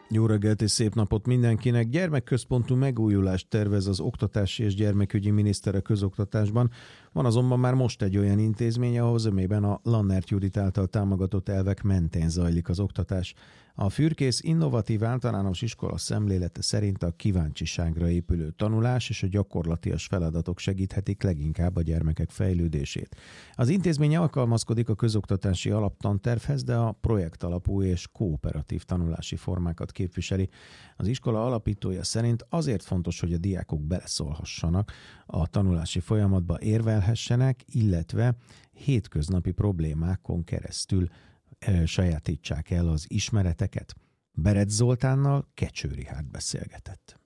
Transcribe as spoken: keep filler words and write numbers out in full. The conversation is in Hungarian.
Jó reggelt és szép napot mindenkinek! Gyermekközpontú megújulást tervez az Oktatási és Gyermekügyi Miniszter a közoktatásban. Van azonban már most egy olyan intézmény, ahol zömében a Lannert Judit által támogatott elvek mentén zajlik az oktatás. A Fürkész Innovatív Általános Iskola szemlélete szerint a kíváncsiságra épülő tanulás és a gyakorlatias feladatok segíthetik leginkább a gyermekek fejlődését. Az intézmény alkalmazkodik a közoktatási alaptantervhez, de a projektalapú és kooperatív tanulási formákat képviseli. Az iskola alapítója szerint azért fontos, hogy a diákok beleszólhassanak a tanulási folyamatba, érvelhessenek, illetve hétköznapi problémákon keresztül sajátítsák el az ismereteket. Berett Zoltánnal Kecső Richárd beszélgetett.